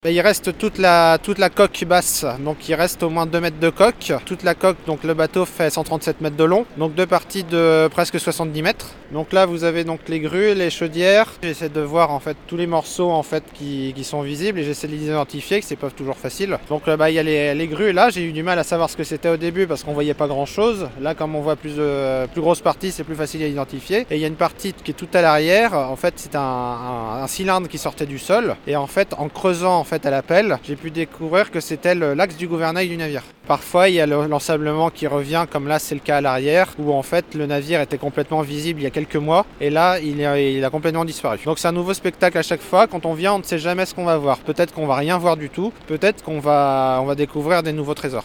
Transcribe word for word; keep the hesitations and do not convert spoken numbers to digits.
Ben, il reste toute la, toute la coque basse, donc il reste au moins deux mètres de coque. Toute la coque, donc le bateau fait cent trente-sept mètres de long, donc deux parties de presque soixante-dix mètres. Donc là vous avez donc les grues, les chaudières. J'essaie de voir en fait tous les morceaux en fait qui, qui sont visibles et j'essaie de les identifier, que c'est pas toujours facile. Donc bah, il y a les, les grues là, j'ai eu du mal à savoir ce que c'était au début parce qu'on voyait pas grand chose. Là comme on voit plus, de, plus grosse partie, c'est plus facile à identifier. Et il y a une partie qui est tout à l'arrière, en fait c'est un, un, un cylindre qui sortait du sol. Et en fait en creusant en fait à la pelle, j'ai pu découvrir que c'était l'axe du gouvernail du navire. Parfois il y a l'ensablement qui revient, comme là c'est le cas à l'arrière, où en fait le navire était complètement visible il y a quelques mois et là il a, il a complètement disparu. Donc c'est un nouveau spectacle à chaque fois. Quand on vient, on ne sait jamais ce qu'on va voir. Peut-être qu'on va rien voir du tout, peut-être qu'on va, on va découvrir des nouveaux trésors.